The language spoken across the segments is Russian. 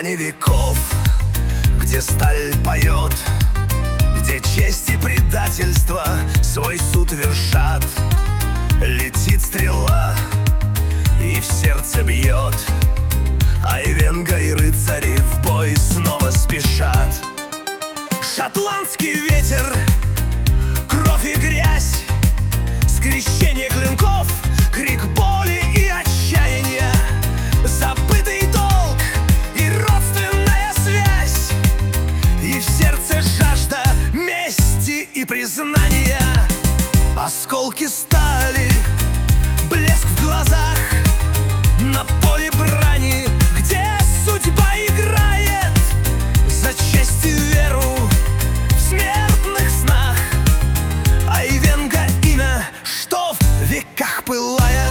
грани веков, где сталь поет, где честь и предательство свой суд вершат. Летит стрела и в сердце бьет, а Айвенго и рыцари в бой снова спешат. Шотландский ветер, кровь и грязь, скрещение клинков, крик боли и отчаяния, забытый долг и родственная связь, и в сердце жажда мести и признания. Осколки стали, блеск в глазах, на поле брани, где судьба играет за честь и веру в смертных снах. Айвенго — имя, что в веках пылает.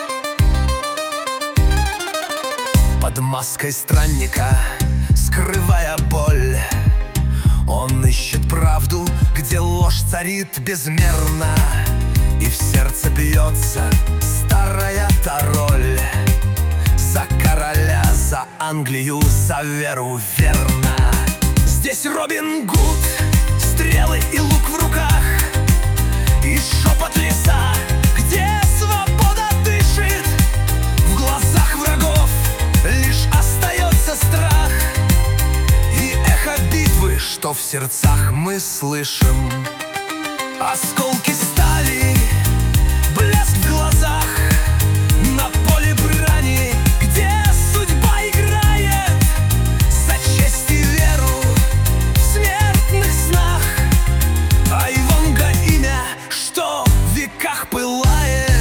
Под маской странника, скрывая боль, он ищет правду, где ложь царит безмерно, и в сердце бьется старая та роль. За короля, за Англию, за веру верно. Здесь Робин Гуд, стрелы и лук в руках, и шепот леса, где свобода дышит. В глазах врагов лишь остается страх и эхо битвы, что в сердцах мы слышим. Осколки стали, блеск в глазах, на поле брани, где судьба играет за честь и веру в смертных снах. Айвенго — имя, что в веках пылает.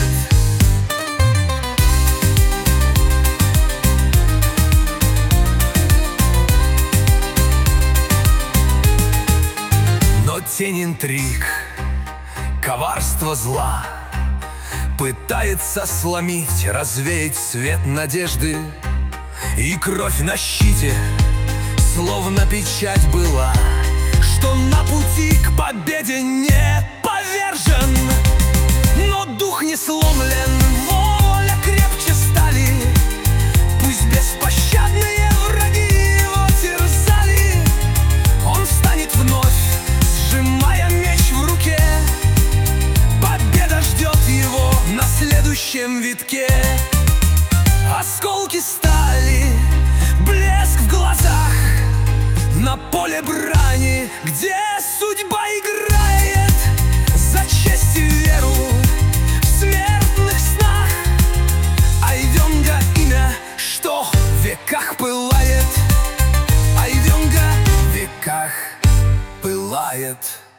Но тень интриг, коварство зла пытается сломить, развеять свет надежды. И кровь на щите, словно печать была, что на пути к победе не повержен. Но дух не сломлен, воля крепче стали. Пусть беспощадные враги его терзали, он встанет вновь, сжимая меч в руке. Победа ждет его на следующем витке. Осколки стали, блеск в глазах, на поле брани, где судьба играет за честь и веру в смертных снах. Айвенго — имя, что в веках пылает. Айвенго в веках пылает.